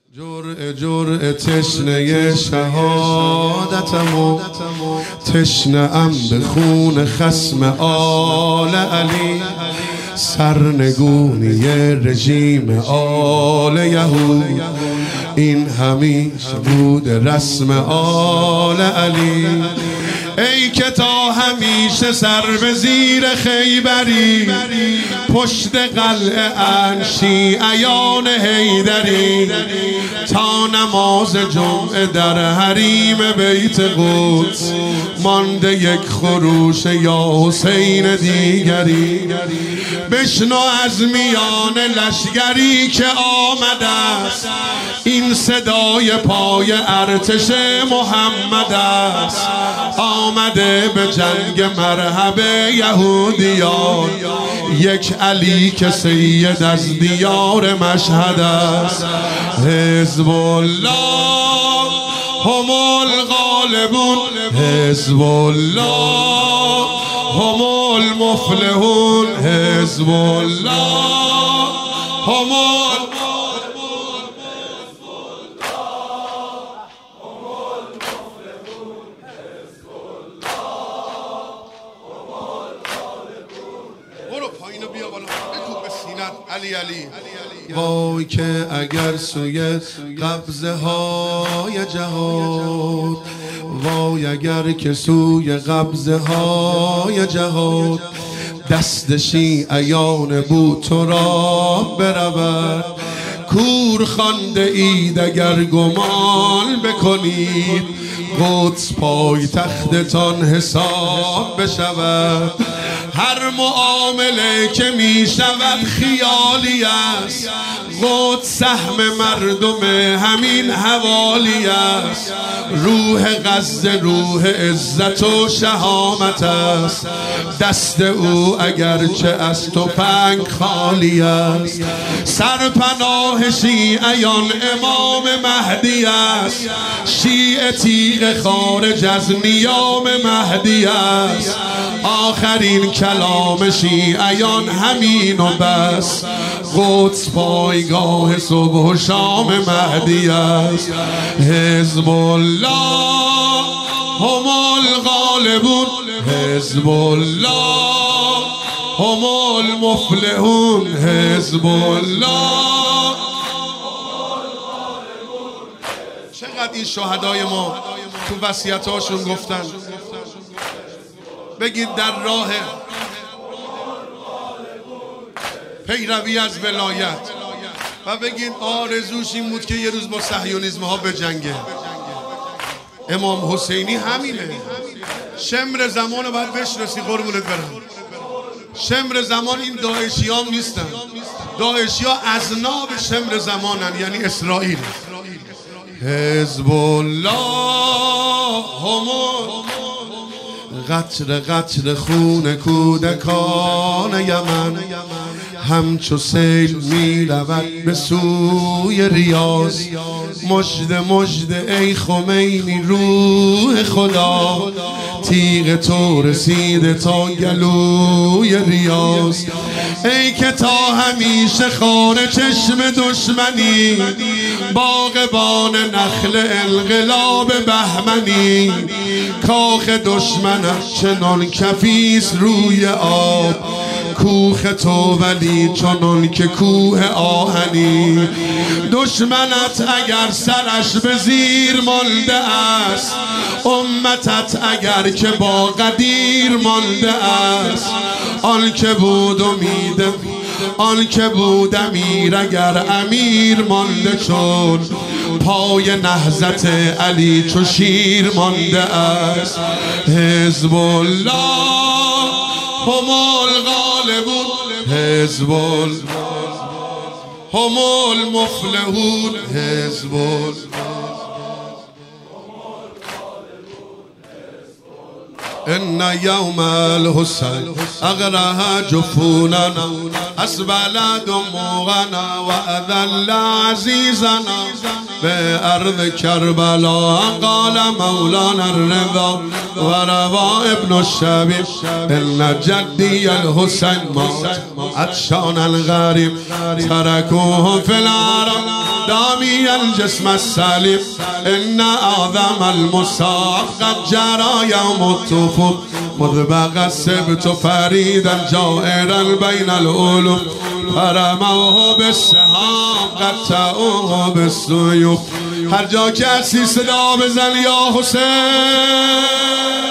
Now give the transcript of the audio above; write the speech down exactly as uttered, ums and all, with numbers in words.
جرعه جرعه تشنه شهادتمو تشنه ام به خون خصم آل علی، سرنگونی رژیم آل یهود. این همیشه بود رسم آل علی. ای که تا همیشه سر به زیر خیبری، پشت قلعه شیعیان حیدری، تا نماز جمعه در حریم بیت قدس مانده یک خروش یا حسین دیگری. بشنو از میان لشگری که آمده است، این صدای پای ارتش محمد است. آمده به جنگ مرحب یهودیان، یک علی که سید از دیار مشهد است. حزب الله هم الغالبون، حزب الله هم المفلحون، حزب الله هم علی علی. وای که اگر سوی قبضه های جهاد، وای اگر که سوی قبضه های جهاد دست شیعیان بو تراب برود. کور خوانده اید اگر گمان بکنید، قدس پای تختتان حساب بشود. هر معامله که می شود خیالی است، قدس سهم مردم همین حوالی است. روح غزه روح عزت و شهامت است، دست او اگرچه از تفنگ خالی است. سرپناه شیعیان امام مهدی است، شیعه تیغ خارج از نیام مهدی است. آخرین کلام شیعیان همین و بس، قدس پایگاه صبح و شام مهدی است. حزب الله هم الغالبون، حزب الله هم المفلحون، حزب الله. چقدر این شهدای ما تو وصیت‌هاشون گفتن، بگید در راه پیروی از ولایت، و بگید آرزوش این بود که یه روز با صهیونیسم ها بجنگه. امام حسینی همینه. شمر زمان رو باید بشناسی قربونت برم. شمر زمان این داعشی ها نیستن. داعشی ها اذناب شمر زمانن، یعنی اسرائیل. حزب الله هم قطر قطر خون کودکان یمن، همچو سیل می رود به سوی ریاض. مژده مژده ای خمینی روح خدا، تیغ تو رسیده تا گلوی ریاض. ای که تا همیشه خانه چشم دشمنی، باغبان نخل انقلاب بهمنی. کاخ دشمنت چنان کفیست روی آب، کوخ تو ولی چنان که کوه آهنی. دشمنت اگر سرش به زیر مانده است، امتت اگر که با قدیر مانده است. آن که بود امید آن که بود امیر اگر امیر مانده، چون پای نهضت علی چو شیر مانده است. حزب الله هم الغالبون، حزب الله هم المفلحون، حزب الله. ان یوم الحسین اغرها جفوننا، اسبل دموعنا و اذل عزیزنا. به ارض کربلا. قال مولانا الرضا و روا ابن الشبیب ان جدی الحسین مات عطشانا غریب ترکوه فی العرب دامی الجسم السلیم ان اعظم المصاب قد جرى یوم الطفوف مذ بقى السبت فریدا جائرا بین العلوم فرموه بالسهام قطعوه بالسیوف. هر جا که هستی صدا بزن یا حسین.